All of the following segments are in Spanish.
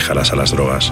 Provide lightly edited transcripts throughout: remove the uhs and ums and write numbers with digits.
déjalas a las drogas.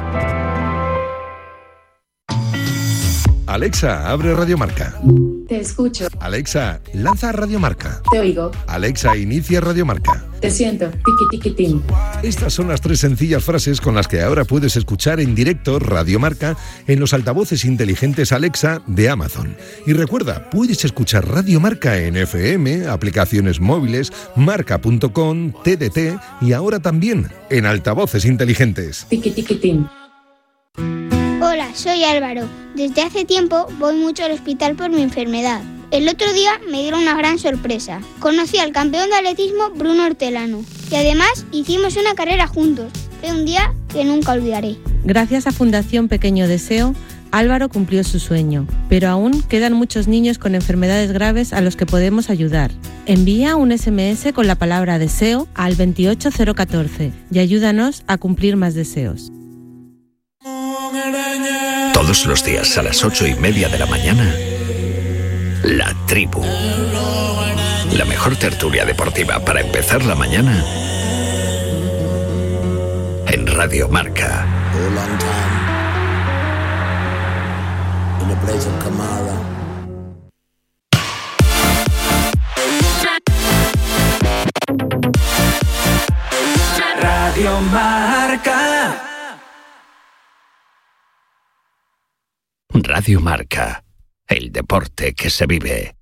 Alexa, abre Radio Marca. Te escucho. Alexa, lanza Radio Marca. Te oigo. Alexa, inicia Radio Marca. Te siento. Tiqui-tiqui-tim. Estas son las 3 sencillas frases con las que ahora puedes escuchar en directo Radio Marca en los altavoces inteligentes Alexa de Amazon. Y recuerda, puedes escuchar Radio Marca en FM, aplicaciones móviles, marca.com, TDT y ahora también en altavoces inteligentes. Tiqui-tiqui-tim. Hola, soy Álvaro. Desde hace tiempo voy mucho al hospital por mi enfermedad. El otro día me dieron una gran sorpresa. Conocí al campeón de atletismo Bruno Hortelano y además hicimos una carrera juntos. Fue un día que nunca olvidaré. Gracias a Fundación Pequeño Deseo, Álvaro cumplió su sueño, pero aún quedan muchos niños con enfermedades graves a los que podemos ayudar. Envía un SMS con la palabra deseo al 28014 y ayúdanos a cumplir más deseos. Todos los días a las 8:30 de la mañana, La Tribu. La mejor tertulia deportiva para empezar la mañana en Radio Marca. Radio Marca. Radio Marca, el deporte que se vive.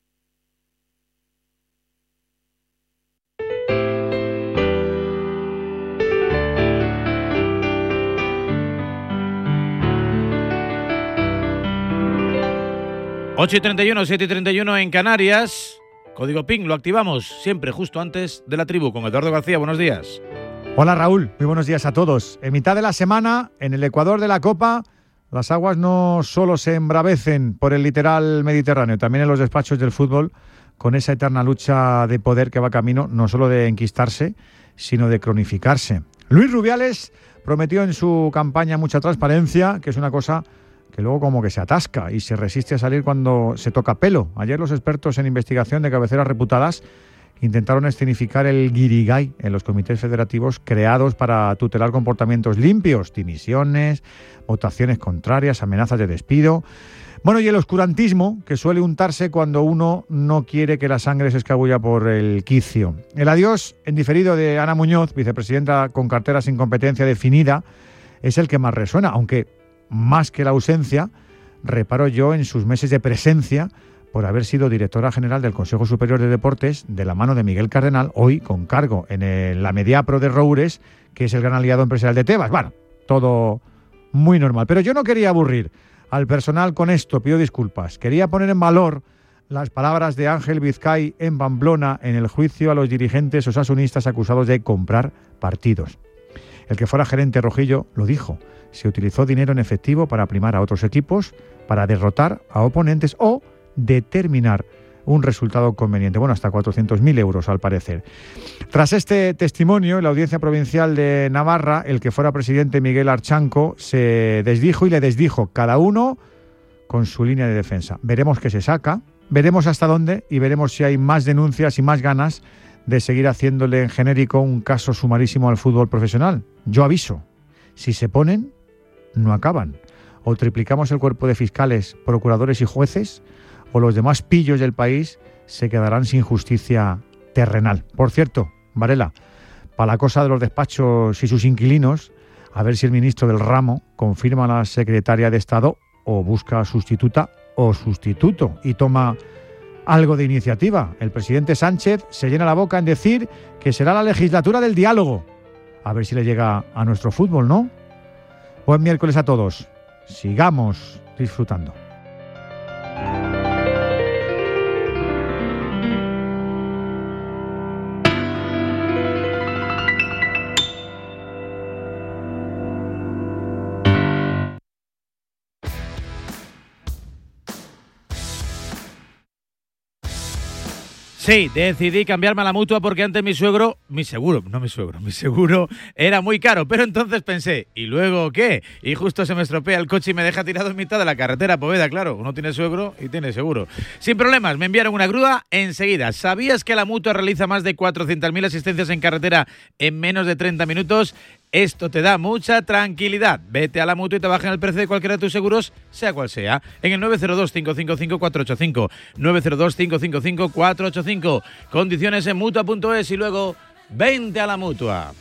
Ocho y 31, 7 y 31 en Canarias. Código PIN, lo activamos siempre justo antes de La Tribu con Eduardo García. Buenos días. Hola Raúl, muy buenos días a todos. En mitad de la semana, en el Ecuador de la Copa, las aguas no solo se embravecen por el litoral mediterráneo, también en los despachos del fútbol, con esa eterna lucha de poder que va camino no solo de enquistarse, sino de cronificarse. Luis Rubiales prometió en su campaña mucha transparencia, que es una cosa que luego como que se atasca y se resiste a salir cuando se toca pelo. Ayer los expertos en investigación de cabeceras reputadas intentaron escenificar el guirigay en los comités federativos creados para tutelar comportamientos limpios, dimisiones, votaciones contrarias, amenazas de despido. Bueno, y el oscurantismo que suele untarse cuando uno no quiere que la sangre se escabulla por el quicio. El adiós en diferido de Ana Muñoz, vicepresidenta con cartera sin competencia definida, es el que más resuena, aunque más que la ausencia, reparo yo en sus meses de presencia por haber sido directora general del Consejo Superior de Deportes de la mano de Miguel Cardenal, hoy con cargo en la Mediapro de Roures, que es el gran aliado empresarial de Tebas. Bueno, todo muy normal. Pero yo no quería aburrir al personal con esto, pido disculpas. Quería poner en valor las palabras de Ángel Vizcay en Pamplona en el juicio a los dirigentes osasunistas acusados de comprar partidos. El que fuera gerente rojillo lo dijo. Se utilizó dinero en efectivo para primar a otros equipos, para derrotar a oponentes o determinar un resultado conveniente. Bueno, hasta 400.000 euros al parecer. Tras este testimonio, en la Audiencia Provincial de Navarra, el que fuera presidente Miguel Archanco se desdijo y le desdijo, cada uno con su línea de defensa. Veremos qué se saca, veremos hasta dónde y veremos si hay más denuncias y más ganas de seguir haciéndole en genérico un caso sumarísimo al fútbol profesional. Yo aviso, si se ponen, no acaban. O triplicamos el cuerpo de fiscales, procuradores y jueces, o los demás pillos del país se quedarán sin justicia terrenal. Por cierto, Varela, para la cosa de los despachos y sus inquilinos, a ver si el ministro del ramo confirma a la secretaria de Estado o busca sustituta o sustituto y toma algo de iniciativa. El presidente Sánchez se llena la boca en decir que será la legislatura del diálogo. A ver si le llega a nuestro fútbol, ¿no? Buen miércoles a todos. Sigamos disfrutando. Sí, decidí cambiarme a la Mutua porque antes mi seguro era muy caro, pero entonces pensé, ¿y luego qué? Y justo se me estropea el coche y me deja tirado en mitad de la carretera, Poveda, claro, uno tiene suegro y tiene seguro. Sin problemas, me enviaron una grúa enseguida. ¿Sabías que la Mutua realiza más de 400.000 asistencias en carretera en menos de 30 minutos? Esto te da mucha tranquilidad. Vete a la Mutua y te bajan el precio de cualquiera de tus seguros, sea cual sea. En el 902-555-485. 902-555-485. Condiciones en Mutua.es y luego vente a la Mutua.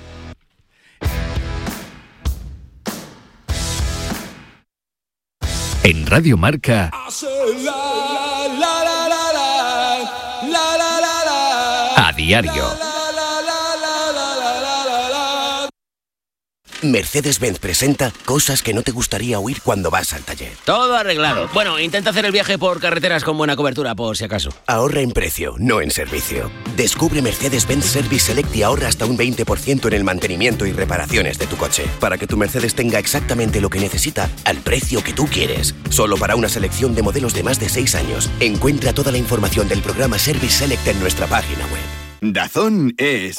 En Radio Marca, a diario. Mercedes-Benz presenta cosas que no te gustaría oír cuando vas al taller. Todo arreglado. Bueno, intenta hacer el viaje por carreteras con buena cobertura, por si acaso. Ahorra en precio, no en servicio. Descubre Mercedes-Benz Service Select y ahorra hasta un 20% en el mantenimiento y reparaciones de tu coche, para que tu Mercedes tenga exactamente lo que necesita al precio que tú quieres. Solo para una selección de modelos de más de 6 años. Encuentra toda la información del programa Service Select en nuestra página web. DAZN es...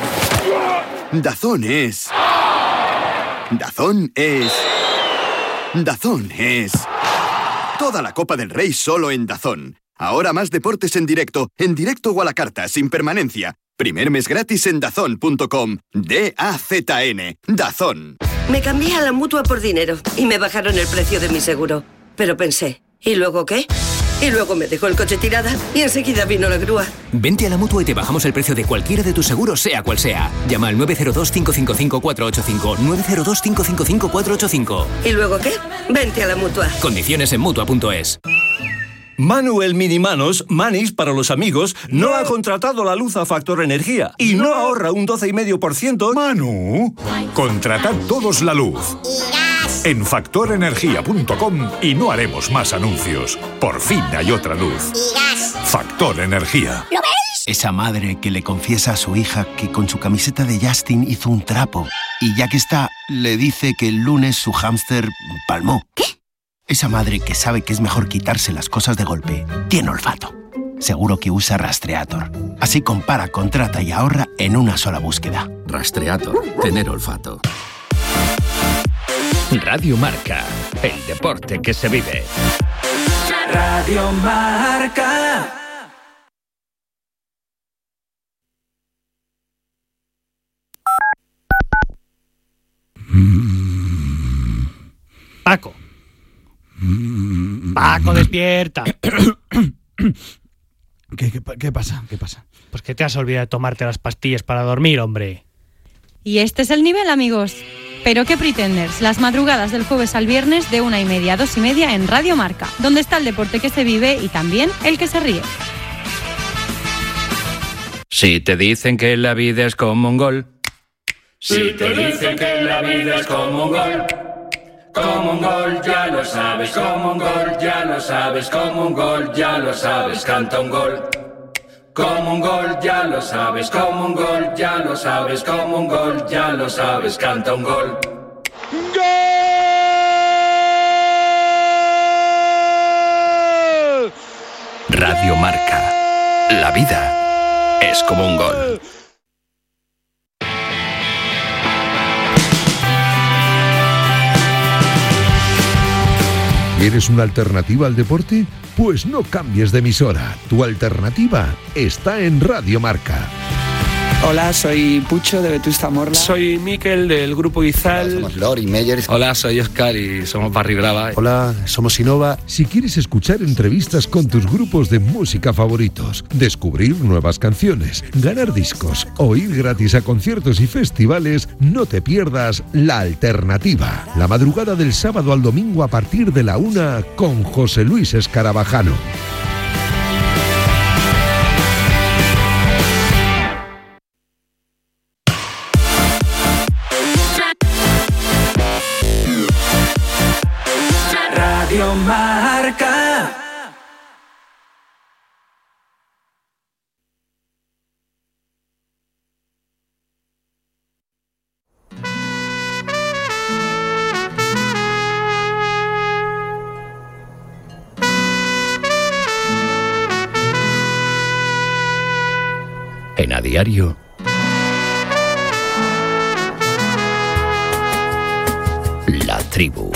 DAZN es... DAZN es... DAZN es... Toda la Copa del Rey solo en DAZN. Ahora más deportes en directo o a la carta, sin permanencia. Primer mes gratis en DAZN.com. DAZN. DAZN. Me cambié a la Mutua por dinero y me bajaron el precio de mi seguro. Pero pensé, ¿y luego qué? Y luego me dejó el coche tirada y enseguida vino la grúa. Vente a la Mutua y te bajamos el precio de cualquiera de tus seguros, sea cual sea. Llama al 902-555-485. 902-555-485. ¿Y luego qué? Vente a la Mutua. Condiciones en Mutua.es. Manu el Minimanos, Manis para los amigos, no ha contratado la luz a Factor Energía y no ahorra un 12,5%. Manu, contratad todos la luz en factorenergia.com y no haremos más anuncios. Por fin hay otra luz. Factor Energía. ¿Lo veis? Esa madre que le confiesa a su hija que con su camiseta de Justin hizo un trapo y ya que está, le dice que el lunes su hámster palmó. ¿Qué? Esa madre que sabe que es mejor quitarse las cosas de golpe tiene olfato. Seguro que usa Rastreator. Así compara, contrata y ahorra en una sola búsqueda. Rastreator. Tener olfato. Radio Marca. El deporte que se vive. Radio Marca. Paco. Paco, despierta. ¿Qué pasa? ¿Qué pasa? Pues que te has olvidado de tomarte las pastillas para dormir, hombre. Y este es el nivel, amigos. Pero qué Pretenders, las madrugadas del jueves al viernes de 1:30 a 2:30 en Radio Marca, donde está el deporte que se vive y también el que se ríe. Si te dicen que la vida es como un gol. Si te dicen que la vida es como un gol. Como un gol, ya lo sabes, como un gol, ya lo sabes, como un gol, ya lo sabes, canta un gol. Como un gol, ya lo sabes, como un gol, ya lo sabes, como un gol, ya lo sabes, canta un gol. ¡Gol! Radio Marca. La vida es como un gol. ¿Quieres una alternativa al deporte? Pues no cambies de emisora. Tu alternativa está en Radio Marca. Hola, soy Pucho de Vetusta Morla. Soy Miquel del Grupo Izal. Hola, somos Lori Meyer. Hola, soy Oscar y somos Barry Brava. Hola, somos Innova. Si quieres escuchar entrevistas con tus grupos de música favoritos, descubrir nuevas canciones, ganar discos o ir gratis a conciertos y festivales, no te pierdas La Alternativa. La madrugada del sábado al domingo a partir de la 1 con José Luis Escarabajano. Radio Marca. En A Diario. La Tribu.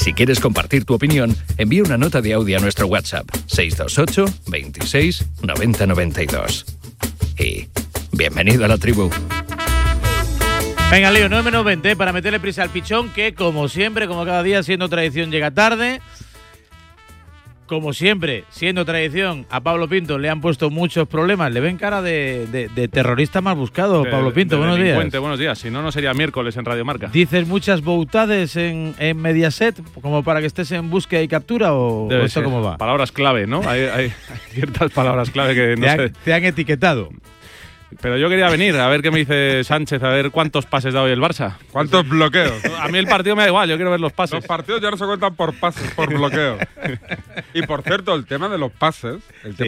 si quieres compartir tu opinión, envía una nota de audio a nuestro WhatsApp 628 26 90 92. Y bienvenido a la tribu. Venga, Leo, 9-20 para meterle prisa al pichón, que como siempre, como cada día, siendo tradición, llega tarde. Como siempre, siendo tradición, a Pablo Pinto le han puesto muchos problemas. Le ven cara de terrorista más buscado, Pablo Pinto. Buenos días. Buenos días. Si no, no sería miércoles en Radio Marca. ¿Dices muchas boutades en Mediaset como para que estés en búsqueda y captura o esto cómo va? Palabras clave, ¿no? Hay ciertas palabras clave que no sé. Te han etiquetado. Pero yo quería venir a ver qué me dice Sánchez, a ver cuántos pases da hoy el Barça. ¿Cuántos bloqueos? A mí el partido me da igual, yo quiero ver los pases. Los partidos ya no se cuentan por pases, por bloqueo. Y por cierto, el tema de los pases,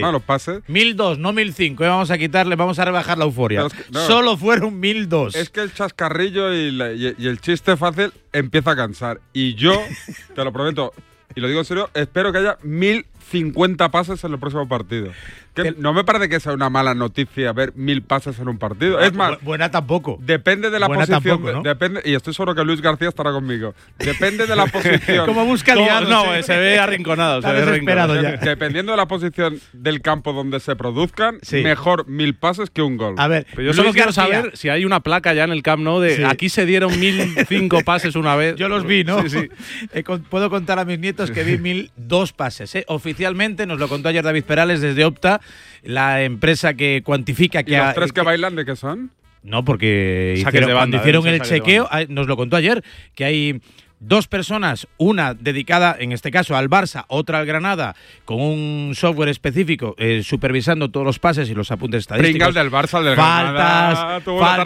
1002, no 1005, vamos a quitarle, vamos a rebajar la euforia. Solo fueron 1002. Es que el chascarrillo y el chiste fácil empieza a cansar. Y yo, te lo prometo, y lo digo en serio, espero que haya 1050 pases en el próximo partido. Que no me parece que sea una mala noticia ver 1000 pases en un partido. Es más, buena tampoco. Depende de la posición. Tampoco, ¿no? Depende, y estoy seguro que Luis García estará conmigo. Depende de la posición. ¿Cómo busca liarnos? No, se ve arrinconado. Está desesperado ya. Dependiendo de la posición del campo donde se produzcan, mejor 1000 pases que un gol. A ver, pero yo solo quiero saber si hay una placa ya en el Camp Nou de aquí se dieron 1005 pases una vez. Yo los vi, ¿no? Sí. Puedo contar a mis nietos que vi 1002 pases. Oficialmente nos lo contó ayer David Perales desde Opta, la empresa que cuantifica que... ¿Y los tres que bailan de qué son? No, porque cuando hicieron el chequeo, nos lo contó ayer, que hay 2 personas, una dedicada, en este caso, al Barça, otra al Granada, con un software específico, supervisando todos los pases y los apuntes estadísticos. Pringal del Barça, del Granada.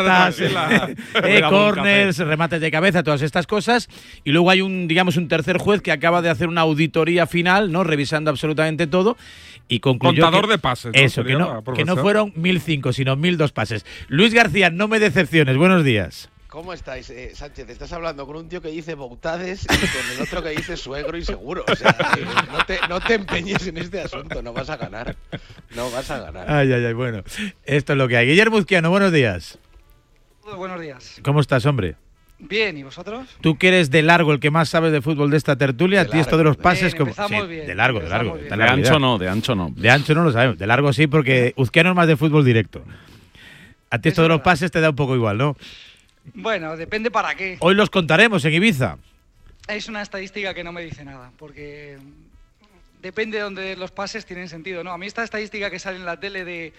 Faltas, corners, remates de cabeza, todas estas cosas. Y luego hay un tercer juez que acaba de hacer una auditoría final, ¿no? Revisando absolutamente todo. Y concluyó contador de pases. Eso, que no fueron 1005, sino 1002 pases. Luis García, no me decepciones. Buenos días. ¿Cómo estáis, Sánchez? Estás hablando con un tío que dice boutades y con el otro que dice suegro y seguro. O sea, no te empeñes en este asunto, no vas a ganar. No vas a ganar. Ay, bueno. Esto es lo que hay. Guillermo Uzquiano, buenos días. Buenos días. ¿Cómo estás, hombre? Bien, ¿y vosotros? Tú que eres de largo el que más sabes de fútbol de esta tertulia, a ti esto de los pases... Bien, empezamos bien. De largo. De ancho no. De ancho no lo sabemos. De largo sí, porque Uzquiano es más de fútbol directo. A ti esto de los pases te da un poco igual, ¿no? Bueno, depende para qué. Hoy los contaremos en Ibiza. Es una estadística que no me dice nada, porque depende de donde los pases tienen sentido, ¿no? A mí esta estadística que sale en la tele de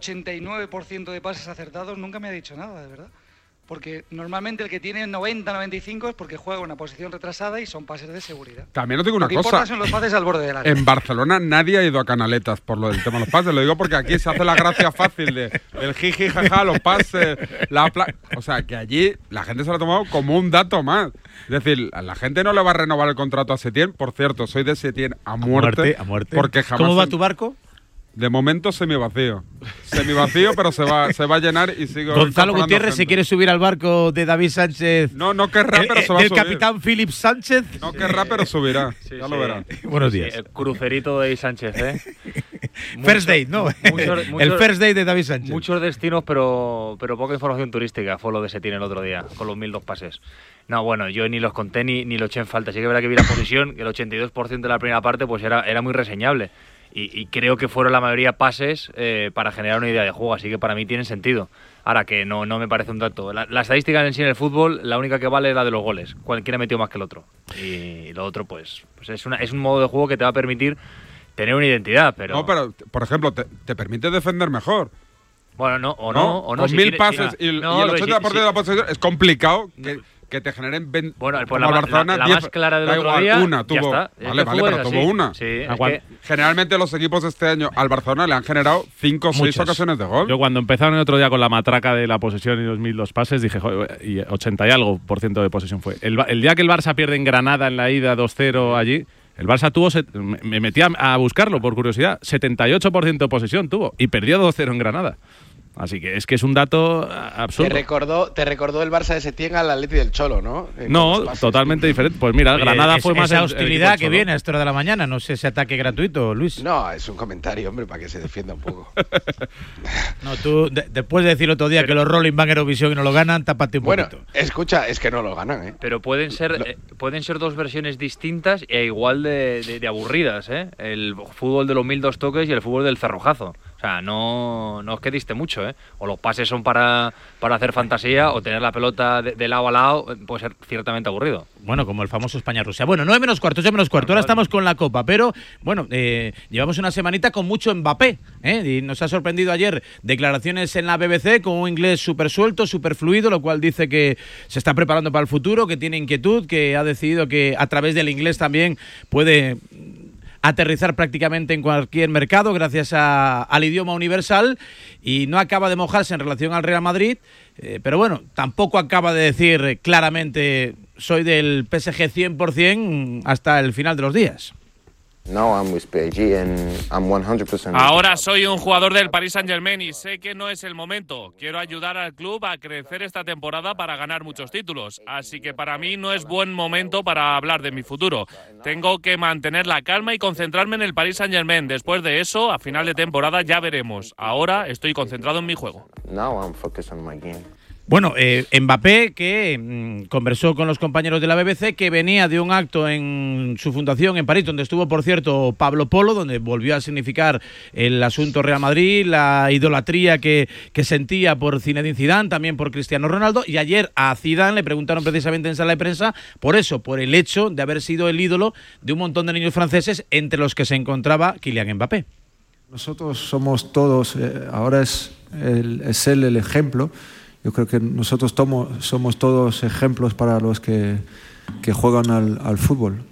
89% de pases acertados nunca me ha dicho nada, de verdad. Porque normalmente el que tiene 90-95 es porque juega una posición retrasada y son pases de seguridad. También os digo una cosa. Lo que importa son los pases al borde del área. En Barcelona nadie ha ido a Canaletas por lo del tema de los pases. Lo digo porque aquí se hace la gracia fácil del jiji, jaja, los pases, o sea, que allí la gente se lo ha tomado como un dato más. Es decir, la gente no le va a renovar el contrato a Setién. Por cierto, soy de Setién a muerte. Porque jamás ¿Cómo va tu barco? De momento semivacío, pero se va a llenar y sigo. Gonzalo Gutiérrez se quiere subir al barco de David Sánchez. No querrá, pero se va a subir. El capitán Philip Sánchez. No querrá, pero subirá. Ya lo verá. Buenos días. El crucerito de David Sánchez, First date, ¿no? El first date de David Sánchez. Muchos destinos, pero poca información turística. Fue lo de Setién el otro día, con los 1002 pases. No, bueno, yo ni los conté ni lo eché en falta. Sí que es verdad que vi la posición, que el 82% de la primera parte pues era muy reseñable. Y creo que fueron la mayoría pases para generar una idea de juego, así que para mí tienen sentido. Ahora que no me parece un dato. La estadística en sí en el fútbol, la única que vale es la de los goles. Cualquiera metió más que el otro. Y lo otro, pues es un modo de juego que te va a permitir tener una identidad, pero... No, pero, por ejemplo, te permite defender mejor. Bueno, o no. Con si 1000 pases y el 80% de la posesión es complicado que te generen... Bueno, pues la más clara del otro día, una tuvo. Ya está. Vale, pero tuvo una. Sí, generalmente los equipos este año al Barcelona le han generado 5 o 6 ocasiones de gol. Yo cuando empezaron el otro día con la matraca de la posesión y 2002 pases, dije, joder, y 80 y algo % de posesión fue. El día que el Barça pierde en Granada en la ida 2-0 allí, el Barça tuvo, me metí a buscarlo por curiosidad, 78% de posesión tuvo y perdió 2-0 en Granada. Así que es un dato absurdo. Te recordó el Barça de Setién al Atleti del Cholo, ¿no? No, totalmente diferente. Pues mira, Granada fue más esa hostilidad que viene a esta hora de la mañana, no sé ese ataque gratuito, Luis. No, es un comentario, hombre, para que se defienda un poco. No, tú después de decir otro día que los Rolling van a Eurovisión y no lo ganan, tápate un poquito. Bueno, escucha, es que no lo ganan, ¿eh? Pero pueden ser dos versiones distintas e igual de aburridas, ¿eh? El fútbol de los 1002 toques y el fútbol del cerrojazo. O sea, no os que diste mucho, ¿eh? O los pases son para hacer fantasía, o tener la pelota de lado a lado puede ser ciertamente aburrido. Bueno, como el famoso España-Rusia. Bueno, 9 menos cuarto. Ahora estamos con la Copa, pero bueno, llevamos una semanita con mucho Mbappé, ¿eh? Y nos ha sorprendido ayer declaraciones en la BBC con un inglés súper suelto, súper fluido, lo cual dice que se está preparando para el futuro, que tiene inquietud, que ha decidido que a través del inglés también puede aterrizar prácticamente en cualquier mercado gracias al idioma universal, y no acaba de mojarse en relación al Real Madrid, pero bueno, tampoco acaba de decir claramente soy del PSG 100% hasta el final de los días. Ahora soy un jugador del Paris Saint-Germain y sé que no es el momento. Quiero ayudar al club a crecer esta temporada para ganar muchos títulos. Así que para mí no es buen momento para hablar de mi futuro. Tengo que mantener la calma y concentrarme en el Paris Saint-Germain. Después de eso, a final de temporada ya veremos. Ahora estoy concentrado en mi juego. Bueno, Mbappé, que conversó con los compañeros de la BBC, que venía de un acto en su fundación en París, donde estuvo, por cierto, Pablo Polo, donde volvió a significar el asunto Real Madrid, la idolatría que sentía por Zinedine Zidane, también por Cristiano Ronaldo, y ayer a Zidane le preguntaron precisamente en sala de prensa por eso, por el hecho de haber sido el ídolo de un montón de niños franceses, entre los que se encontraba Kylian Mbappé. Nosotros somos todos, ahora es él el ejemplo. Yo creo que nosotros somos todos ejemplos para los que juegan al fútbol.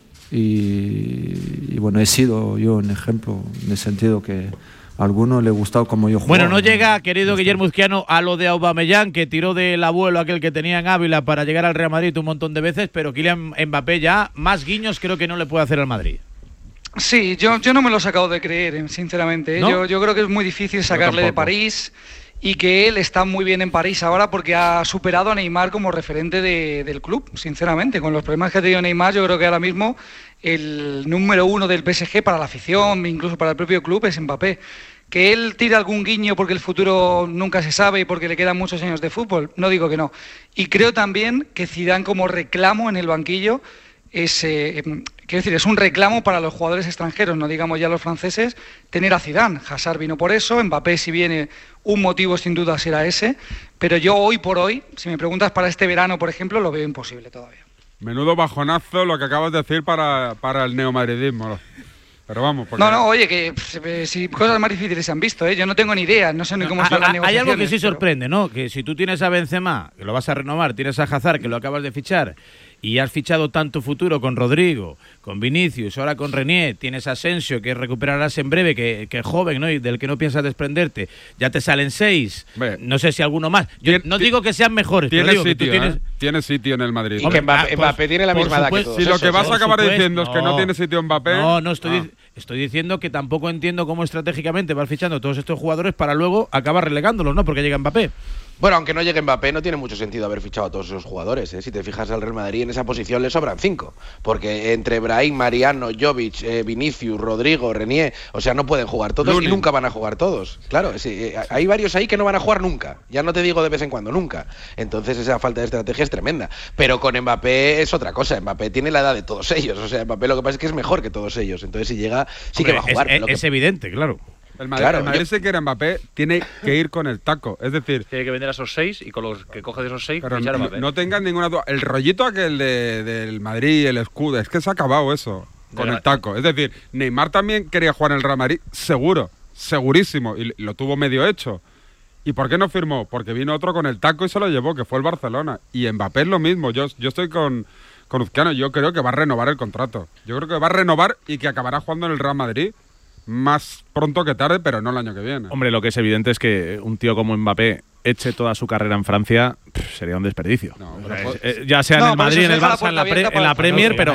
Y bueno, he sido yo un ejemplo en el sentido que a alguno le ha gustado como yo jugaba. Bueno, no llega, querido Guillermo Izquiano, a lo de Aubameyang, que tiró del abuelo aquel que tenía en Ávila para llegar al Real Madrid un montón de veces, pero Kylian Mbappé ya más guiños creo que no le puede hacer al Madrid. Sí, yo no me lo he sacado de creer, sinceramente, ¿eh? ¿No? Yo creo que es muy difícil sacarle de París, y que él está muy bien en París ahora porque ha superado a Neymar como referente del club, sinceramente. Con los problemas que ha tenido Neymar, yo creo que ahora mismo el número 1 del PSG para la afición, incluso para el propio club, es Mbappé. Que él tire algún guiño porque el futuro nunca se sabe y porque le quedan muchos años de fútbol, no digo que no. Y creo también que Zidane como reclamo en el banquillo es un reclamo para los jugadores extranjeros, no digamos ya los franceses, tener a Zidane. Hazard vino por eso, Mbappé si viene, un motivo sin duda será ese, pero yo hoy por hoy, si me preguntas para este verano, por ejemplo, lo veo imposible todavía. Menudo bajonazo lo que acabas de decir para el neomadridismo. Pero vamos, porque... No, oye, que si cosas más difíciles se han visto, ¿eh? Yo no tengo ni idea, no sé ni cómo están las negociaciones. Hay algo que sí sorprende, ¿no? Que si tú tienes a Benzema, que lo vas a renovar, tienes a Hazard, que lo acabas de fichar, y has fichado tanto futuro con Rodrigo, con Vinicius, ahora con Renier, tienes a Asensio, que recuperarás en breve, que es joven, ¿no? Y del que no piensas desprenderte, ya te salen 6, no sé si alguno más. Yo no digo que sean mejores, pero digo sitio, que tú tienes... Tiene sitio en el Madrid. Y que Mbappé tiene la misma edad que todos. Si lo que vas a acabar diciendo es que no tiene sitio Mbappé... No, estoy diciendo que tampoco entiendo cómo estratégicamente vas fichando todos estos jugadores para luego acabar relegándolos, ¿no? Porque llega Mbappé. Bueno, aunque no llegue Mbappé, no tiene mucho sentido haber fichado a todos esos jugadores, ¿eh? Si te fijas al Real Madrid, en esa posición le sobran 5. Porque entre Brahim, Mariano, Jovic, Vinicius, Rodrigo, Renier, o sea, no pueden jugar todos y nunca van a jugar todos. Claro, sí, hay varios ahí que no van a jugar nunca. Ya no te digo de vez en cuando, nunca. Entonces esa falta de estrategia es tremenda. Pero con Mbappé es otra cosa. Mbappé tiene la edad de todos ellos. O sea, Mbappé lo que pasa es que es mejor que todos ellos. Entonces si llega, sí que va a jugar. Es evidente, claro. El Madrid se quiere Mbappé, tiene que ir con el taco. Es decir, tiene que vender a esos 6 y con los que coge de esos 6 fichar a Mbappé. No tengan ninguna duda. El rollito aquel del Madrid, el escudo, es que se ha acabado eso con el taco. Es decir, Neymar también quería jugar en el Real Madrid, seguro, segurísimo, y lo tuvo medio hecho. ¿Y por qué no firmó? Porque vino otro con el taco y se lo llevó, que fue el Barcelona. Y Mbappé es lo mismo. Yo estoy con Uzquiano. Yo creo que va a renovar el contrato. Yo creo que va a renovar y que acabará jugando en el Real Madrid. Más pronto que tarde, pero no el año que viene. Hombre, lo que es evidente es que un tío como Mbappé, eche toda su carrera en Francia, sería un desperdicio. Ya sea en el Madrid, en el Barça, en la Premier, pero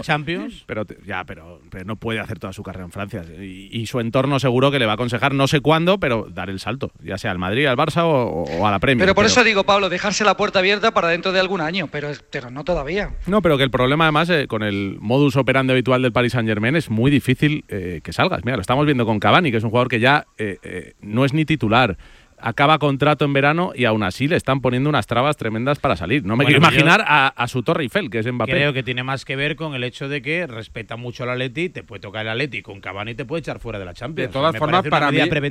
no puede hacer toda su carrera en Francia. Y su entorno seguro que le va a aconsejar, no sé cuándo, pero dar el salto, ya sea al Madrid, al Barça o a la Premier. Pero por eso digo, Pablo, dejarse la puerta abierta para dentro de algún año, pero no todavía. No, pero que el problema además con el modus operandi habitual del Paris Saint-Germain es muy difícil que salgas. Mira, lo estamos viendo con Cavani, que es un jugador que ya no es ni titular. Acaba contrato en verano y aún así le están poniendo unas trabas tremendas para salir. No me quiero imaginar a su Torre Eiffel, que es Mbappé. Creo que tiene más que ver con el hecho de que respeta mucho al Atleti, te puede tocar el Atleti con Cavani te puede echar fuera de la Champions. De todas formas, para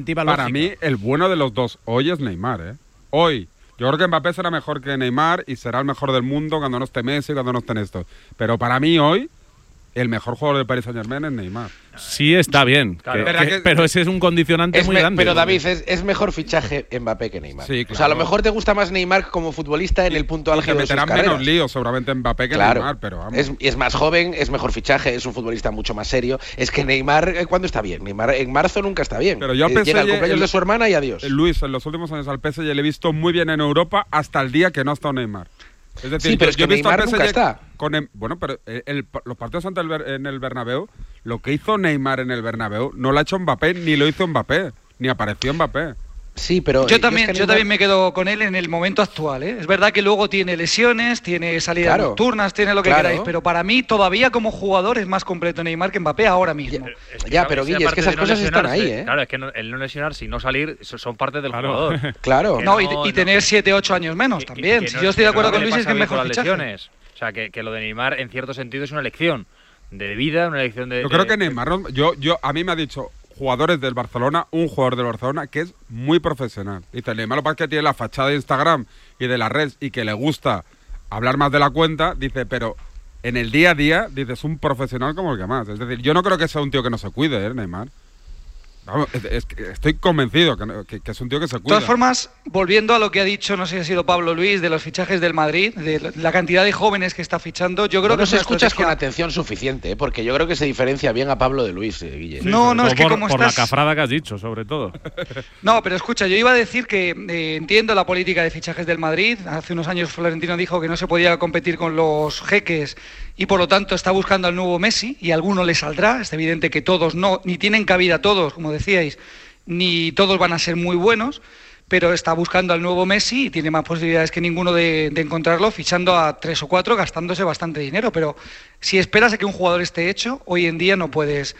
mí, el bueno de los dos hoy es Neymar, ¿eh? Hoy. Yo creo que Mbappé será mejor que Neymar y será el mejor del mundo cuando no esté Messi, cuando no estén estos. Pero para mí hoy, el mejor jugador del Paris Saint-Germain es Neymar. Sí, está bien, claro. Pero ese es un condicionante muy grande. Pero David, es mejor fichaje Mbappé que Neymar. Sí, claro. O sea, a lo mejor te gusta más Neymar como futbolista en el punto álgido de sus carreras. Meterán menos líos seguramente Mbappé que Neymar, pero vamos. Es más joven, es mejor fichaje, es un futbolista mucho más serio. Es que Neymar, ¿cuándo está bien? Neymar en marzo nunca está bien. Pero yo al PSG, llega el cumpleaños de su hermana y adiós. Luis, en los últimos años al PSG le he visto muy bien en Europa hasta el día que no ha estado Neymar. Es decir, sí, pero es que Neymar nunca está. Bueno, pero los partidos en el Bernabéu, lo que hizo Neymar en el Bernabéu no lo ha hecho Mbappé, ni lo hizo Mbappé, ni apareció Mbappé. Sí, pero yo también me quedo con él en el momento actual, ¿eh? Es verdad que luego tiene lesiones, tiene salidas nocturnas, tiene lo que queráis, pero para mí todavía como jugador es más completo Neymar que Mbappé ahora mismo. Pero Guille, es que esas cosas están ahí, ¿eh? Claro, es que el no lesionarse y no salir son parte del jugador. Claro. Y tener 7-8 años menos también. Si yo estoy de acuerdo con Luis, es que es mejor fichaje. O sea, que lo de Neymar en cierto sentido es una elección de vida, una elección de... Yo creo que Neymar, a mí me ha dicho jugadores del Barcelona, un jugador del Barcelona que es muy profesional. Dice, Neymar lo que pasa es que tiene la fachada de Instagram y de las redes y que le gusta hablar más de la cuenta, dice, pero en el día a día, dice, es un profesional como el que más. Es decir, yo no creo que sea un tío que no se cuide, Neymar. Vamos, estoy convencido que es un tío que se cuida. De todas formas, volviendo a lo que ha dicho, no sé si ha sido Pablo Luis, de los fichajes del Madrid, de la cantidad de jóvenes que está fichando, yo creo que se escuchas con atención suficiente, porque yo creo que se diferencia bien a Pablo de Luis, Guille. Sí, no, es que como por la cafrada que has dicho, sobre todo. No, pero escucha, yo iba a decir que entiendo la política de fichajes del Madrid. Hace unos años Florentino dijo que no se podía competir con los jeques y por lo tanto está buscando al nuevo Messi y a alguno le saldrá. Es evidente que todos ni tienen cabida todos, como decíais, ni todos van a ser muy buenos, pero está buscando al nuevo Messi y tiene más posibilidades que ninguno de encontrarlo, fichando a 3 o 4, gastándose bastante dinero. Pero si esperas a que un jugador esté hecho, hoy en día no puedes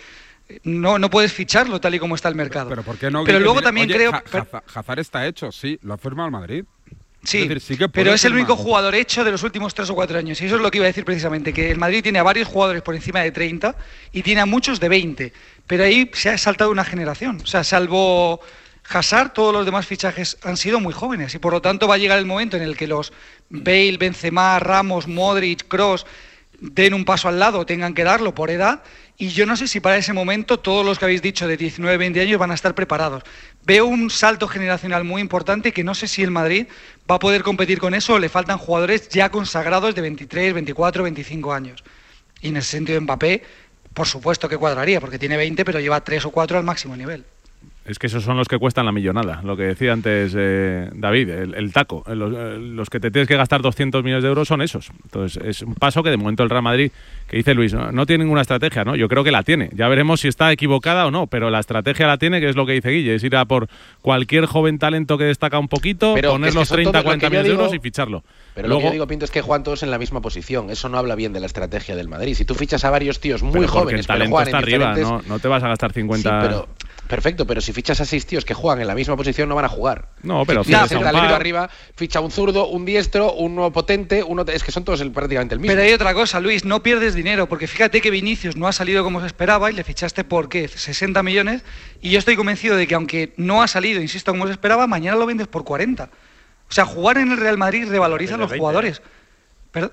ficharlo tal y como está el mercado. Pero ¿por qué no? Pero luego también creo... Hazard está hecho, sí, lo ha firmado el Madrid. Sí, es decir, sí que pero es el único jugador hecho de los últimos 3 o 4 años. Y eso es lo que iba a decir precisamente, que el Madrid tiene a varios jugadores por encima de 30 y tiene a muchos de 20. Pero ahí se ha saltado una generación. O sea, salvo Hazard, todos los demás fichajes han sido muy jóvenes. Y por lo tanto va a llegar el momento en el que los Bale, Benzema, Ramos, Modric, Kroos den un paso al lado, tengan que darlo por edad. Y yo no sé si para ese momento todos los que habéis dicho de 19, 20 años van a estar preparados. Veo un salto generacional muy importante que no sé si el Madrid va a poder competir con eso o le faltan jugadores ya consagrados de 23, 24, 25 años. Y en ese sentido Mbappé, por supuesto que cuadraría, porque tiene 20, pero lleva 3 o 4 al máximo nivel. Es que esos son los que cuestan la millonada, lo que decía antes David, el taco. Los que te tienes que gastar 200 millones de euros son esos. Entonces es un paso que de momento el Real Madrid, que dice Luis, no tiene ninguna estrategia, ¿no? Yo creo que la tiene. Ya veremos si está equivocada o no, pero la estrategia la tiene, que es lo que dice Guille, es ir a por cualquier joven talento que destaca un poquito, poner los 30, 40 millones de euros y ficharlo. Pero luego, lo que yo digo, Pinto, es que juegan todos en la misma posición. Eso no habla bien de la estrategia del Madrid. Si tú fichas a varios tíos muy jóvenes, el talento está arriba, no te vas a gastar 50... Sí, pero perfecto, pero si fichas a 6 tíos que juegan en la misma posición no van a jugar. No, pero si fichas el talento arriba, ficha un zurdo, un diestro, uno potente, es que son todos prácticamente el mismo. Pero hay otra cosa, Luis, no pierdes dinero, porque fíjate que Vinicius no ha salido como se esperaba y le fichaste por, ¿qué? 60 millones, y yo estoy convencido de que aunque no ha salido, insisto, como se esperaba, mañana lo vendes por 40. O sea, jugar en el Real Madrid revaloriza a los jugadores. Pero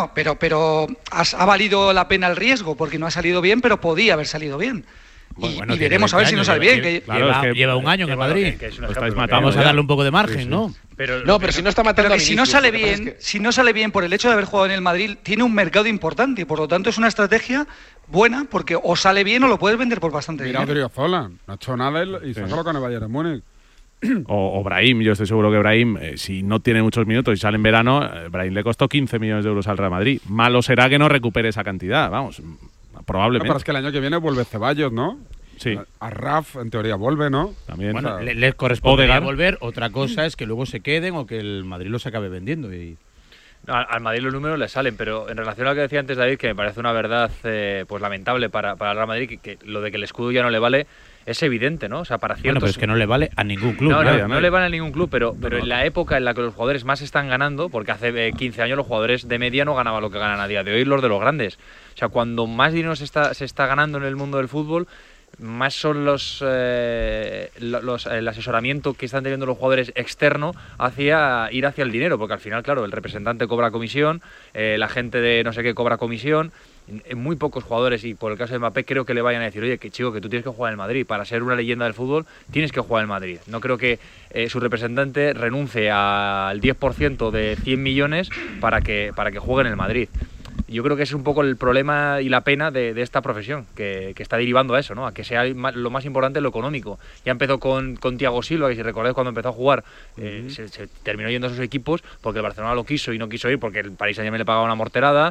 ha valido la pena el riesgo, porque no ha salido bien, pero podía haber salido bien. Y veremos a ver si nos sale bien. Lleva un año en el Madrid. Vamos a darle un poco de margen, ¿no? Pero si no está matando a Vinicius, si no sale bien por el hecho de haber jugado en el Madrid, tiene un mercado importante y por lo tanto es una estrategia buena, porque o sale bien o lo puedes vender por bastante dinero. Mira, Odriozola, no ha hecho nada y se ha colocado en el Bayern de Múnich. O Brahim, yo estoy seguro que Brahim, si no tiene muchos minutos y sale en verano, Brahim le costó 15 millones de euros al Real Madrid. Malo será que no recupere esa cantidad, vamos, probablemente. Pero es que el año que viene vuelve Ceballos, ¿no? Sí. A Raf, en teoría, vuelve, ¿no? También. Bueno, les correspondería volver. Otra cosa es que luego se queden o que el Madrid los acabe vendiendo. Al Madrid los números le salen, pero en relación a lo que decía antes David, que me parece una verdad pues lamentable para el Real Madrid, que lo de que el escudo ya no le vale es evidente, ¿no? O sea, para ciertos... Bueno, pero es que no le vale a ningún club. No le vale a ningún club, pero en la época en la que los jugadores más están ganando, porque hace 15 años los jugadores de media no ganaban lo que ganan a día de hoy los de los grandes. O sea, cuando más dinero se está ganando en el mundo del fútbol, más son el asesoramiento que están teniendo los jugadores externo hacia ir hacia el dinero, porque al final, claro, el representante cobra comisión, la gente de no sé qué cobra comisión. En muy pocos jugadores, y por el caso de Mbappé, creo que le vayan a decir, oye, que chico, que tú tienes que jugar en el Madrid, para ser una leyenda del fútbol tienes que jugar en el Madrid. No creo que su representante renuncie al 10% de 100 millones para que juegue en el Madrid. Yo creo que es un poco el problema y la pena de esta profesión, que está derivando a eso, ¿no? A que sea lo más importante lo económico. Ya empezó con Thiago Silva, que si recordáis cuando empezó a jugar, se terminó yendo a sus equipos porque el Barcelona lo quiso y no quiso ir porque el Paris Saint-Germain le pagaba una morterada,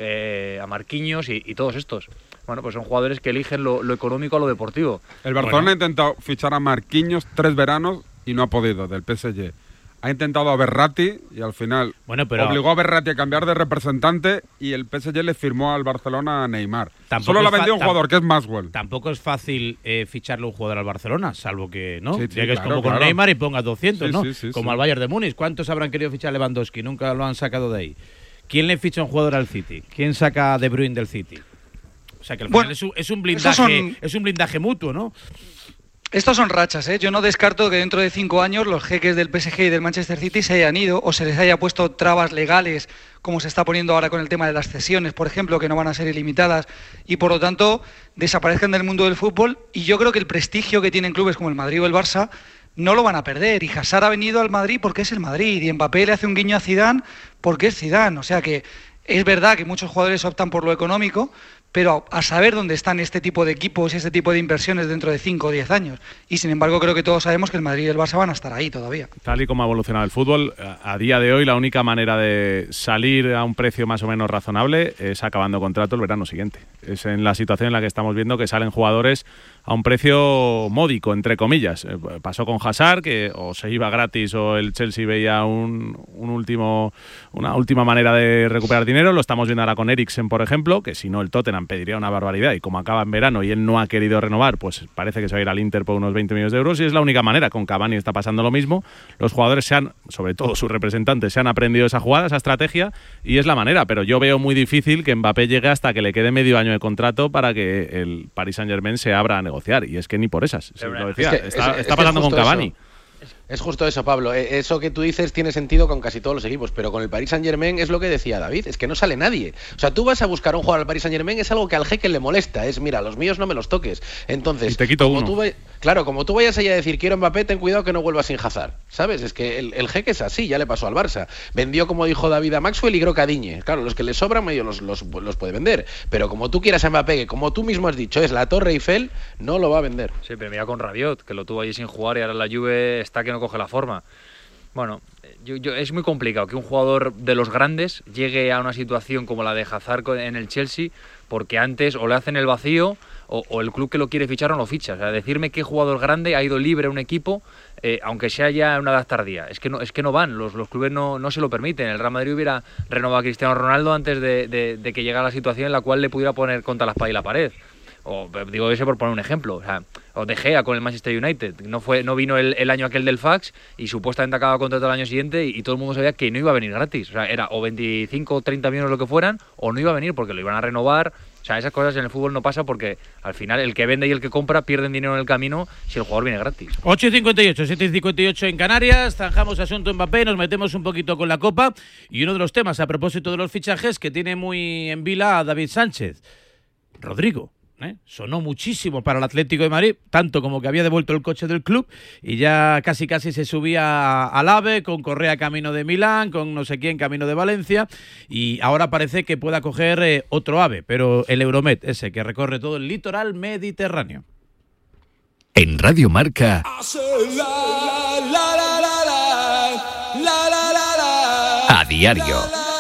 a Marquinhos y todos estos. Bueno, pues son jugadores que eligen lo económico a lo deportivo. El Barcelona ha intentado fichar a Marquinhos 3 veranos y no ha podido, del PSG. Ha intentado a Verratti y al final obligó a Verratti a cambiar de representante y el PSG le firmó al Barcelona a Neymar. Solo le ha vendido un jugador, que es Maxwell. Tampoco es fácil ficharle un jugador al Barcelona, salvo que no llegues claro, como con Neymar y pongas 200, ¿no? Sí, como al Bayern de Múnich. ¿Cuántos habrán querido fichar a Lewandowski? Nunca lo han sacado de ahí. ¿Quién le ficha un jugador al City? ¿Quién saca a De Bruyne del City? O sea que al final es un blindaje mutuo, ¿no? Estos son rachas, ¿eh? Yo no descarto que dentro de 5 años los jeques del PSG y del Manchester City se hayan ido o se les haya puesto trabas legales, como se está poniendo ahora con el tema de las cesiones, por ejemplo, que no van a ser ilimitadas y por lo tanto desaparezcan del mundo del fútbol. Y yo creo que el prestigio que tienen clubes como el Madrid o el Barça no lo van a perder. Y Hazard ha venido al Madrid porque es el Madrid y Mbappé le hace un guiño a Zidane porque es Zidane. O sea que es verdad que muchos jugadores optan por lo económico, pero a saber dónde están este tipo de equipos y este tipo de inversiones dentro de 5 o 10 años. Y sin embargo creo que todos sabemos que el Madrid y el Barça van a estar ahí todavía. Tal y como ha evolucionado el fútbol, a día de hoy la única manera de salir a un precio más o menos razonable es acabando contrato el verano siguiente. Es en la situación en la que estamos viendo que salen jugadores a un precio módico, entre comillas. Pasó con Hazard, que o se iba gratis o el Chelsea veía una última manera de recuperar dinero. Lo estamos viendo ahora con Eriksen, por ejemplo, que si no el Tottenham pediría una barbaridad y como acaba en verano y él no ha querido renovar, pues parece que se va a ir al Inter por unos 20 millones de euros y es la única manera. Con Cavani está pasando lo mismo. Los jugadores sobre todo sus representantes, se han aprendido esa jugada, esa estrategia y es la manera, pero yo veo muy difícil que Mbappé llegue hasta que le quede medio año de contrato para que el Paris Saint-Germain se abra a negociar y es que ni por esas. Lo decía, está pasando con Cavani. Eso. Es justo eso, Pablo. Eso que tú dices tiene sentido con casi todos los equipos, pero con el Paris Saint-Germain es lo que decía David, es que no sale nadie. O sea, tú vas a buscar un jugador al Paris Saint-Germain, es algo que al jeque le molesta, es mira, los míos no me los toques. Entonces, y te quito uno. Como tú vayas allá a decir quiero Mbappé, ten cuidado que no vuelvas sin Hazard, ¿sabes? Es que el jeque es así, ya le pasó al Barça. Vendió, como dijo David, a Maxwell y creo que a Digne. Claro, los que le sobran medio los puede vender, pero como tú quieras a Mbappé, que como tú mismo has dicho, es la Torre Eiffel, no lo va a vender. Sí, pero mira con Rabiot, que lo tuvo allí sin jugar y ahora la Juve está que no coge la forma. Bueno, es muy complicado que un jugador de los grandes llegue a una situación como la de Hazard en el Chelsea, porque antes o le hacen el vacío o el club que lo quiere fichar no lo ficha. O sea, decirme qué jugador grande ha ido libre a un equipo, aunque sea ya una edad tardía. Es que no van, los clubes no se lo permiten. El Real Madrid hubiera renovado a Cristiano Ronaldo antes de que llegara la situación en la cual le pudiera poner contra la espada y la pared. O digo ese por poner un ejemplo, o De Gea con el Manchester United, no vino el año aquel del fax y supuestamente acababa contrato el año siguiente y todo el mundo sabía que no iba a venir gratis, o sea, era o 25 o 30 millones lo que fueran o no iba a venir porque lo iban a renovar. O sea, esas cosas en el fútbol no pasa porque al final el que vende y el que compra pierden dinero en el camino si el jugador viene gratis. 8:58, 7:58 en Canarias, zanjamos asunto Mbappé, nos metemos un poquito con la Copa y uno de los temas a propósito de los fichajes que tiene muy en vila a David Sánchez, Rodrigo. Sonó muchísimo para el Atlético de Madrid, tanto como que había devuelto el coche del club y ya casi se subía al AVE con Correa camino de Milán, con no sé quién camino de Valencia y ahora parece que pueda coger otro AVE, pero el Euromed, ese que recorre todo el litoral mediterráneo. En Radio Marca, a diario.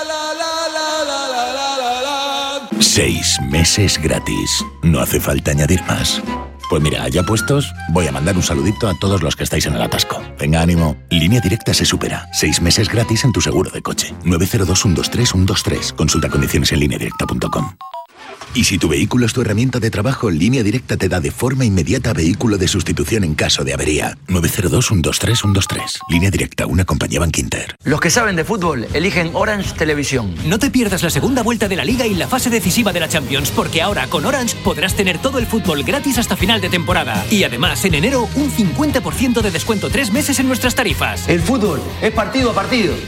6 meses gratis. No hace falta añadir más. Pues mira, ya puestos, voy a mandar un saludito a todos los que estáis en el atasco. Venga, ánimo. Línea Directa se supera. 6 meses gratis en tu seguro de coche. 902-123-123. Consulta condiciones en lineadirecta.com. Y si tu vehículo es tu herramienta de trabajo, Línea Directa te da de forma inmediata vehículo de sustitución en caso de avería. 902-123-123. Línea Directa, una compañía Bankinter. Los que saben de fútbol eligen Orange Televisión. No te pierdas la segunda vuelta de la Liga y la fase decisiva de la Champions, porque ahora con Orange podrás tener todo el fútbol gratis hasta final de temporada. Y además, en enero, un 50% de descuento 3 meses en nuestras tarifas. El fútbol es partido a partido.